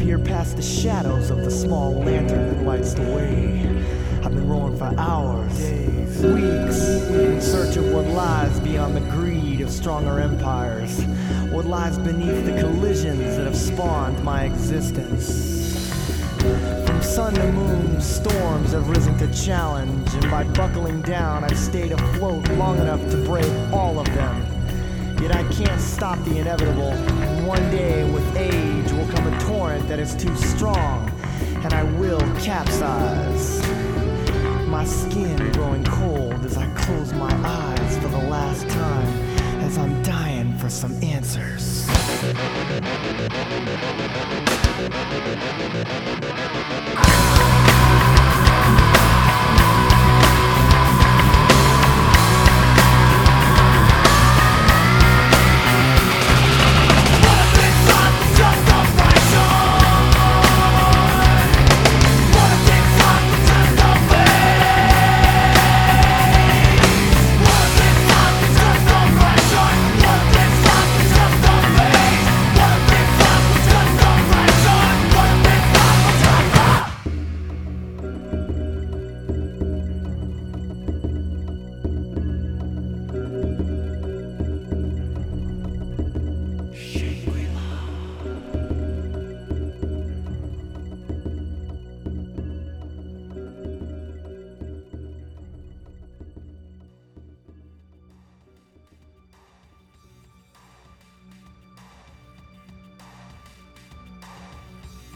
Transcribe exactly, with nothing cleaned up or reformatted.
peer past the shadows of the small lantern that lights the way. I've been rolling for hours, days, weeks, in search of what lies beyond the greed of stronger empires, what lies beneath the collisions that have spawned my existence. From sun to moon, storms have risen to challenge, and by buckling down, I've stayed afloat long enough to brave all of them. Yet I can't stop the inevitable, and one day with age will come a torrent that is too strong, and I will capsize. My skin growing cold as I close my eyes for the last time, as I'm dying for some answers.